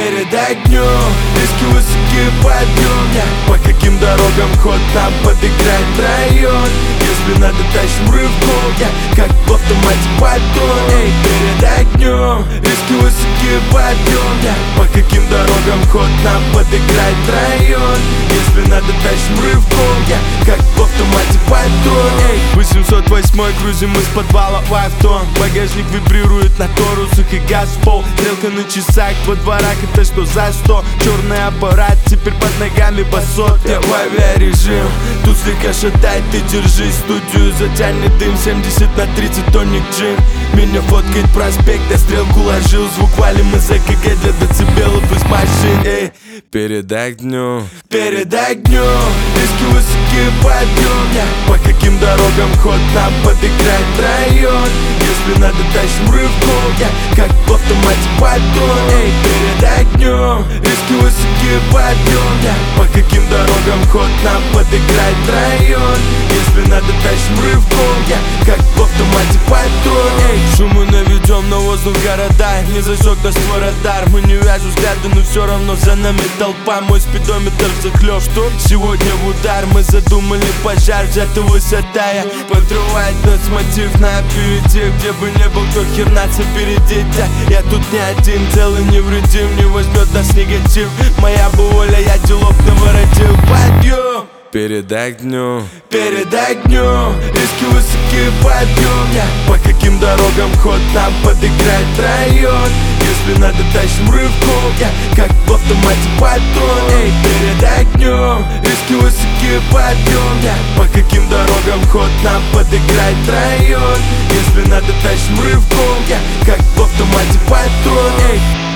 перед огнем. Риски высокие, подъем. По каким дорогам ход нам подыграть втроем. Если надо, тащим рывком. Как в автомате патрон. Эй, перед огнем. Риски высокие, подъем. По каким дорогам ход нам подыграть втроем. Если надо, тащим рывком. Как в автомате патрон. Эй, 808 грузим из подвала в авто. Багажник вибрирует на торусах и газ в пол. Стрелка на часах во дворах, это что за 100? Черный аппарат, теперь под ногами басот. Я в авиарежим, тут слегка шатает, ты держись. Студию затянет дым, 70/30 тоник джин. Меня фоткает проспект, я стрелку ложил. Звук валим из ЭКГ для децибелов из машин. Эй, перед огнем, перед огнем. Риски высокие, подъем. По каким дорогам ход нам подыграть втроем. Если надо, тащим рывком. Как в автомате патрон. Эй, перед огнем. Риски высокие, подъем. По каким дорогам ход нам подыграть втроем. Если надо, тащим рывком. Как в автомате патрон. Эй, шумы наведем на воздух города. Не зажег нас твой радар. Мы не вяжем взгляды, но все равно за нами толпа. Мой спидометр захлёб. Что? Сегодня в удар мы задумали пожар. Взята высота, подрывает нас мотив на аперитив. Где бы не был, то хернаться перейти. Я тут не один, целый невредим. Не возьмет нас негатив. Моя бы воля, я делов наворотил. Подъем, перед огнем, перед огнем. Риски высокие, подъем. По каким дорогам ход нам подыграть втроем. Если надо, тащим рывком. Как в автомате патрон. Эй, перед огнем. Риски высокие, подъем. По каким дорогам ход нам подыграть втроем. Если надо, тащим рывком. Как в автомате патрон. Эй.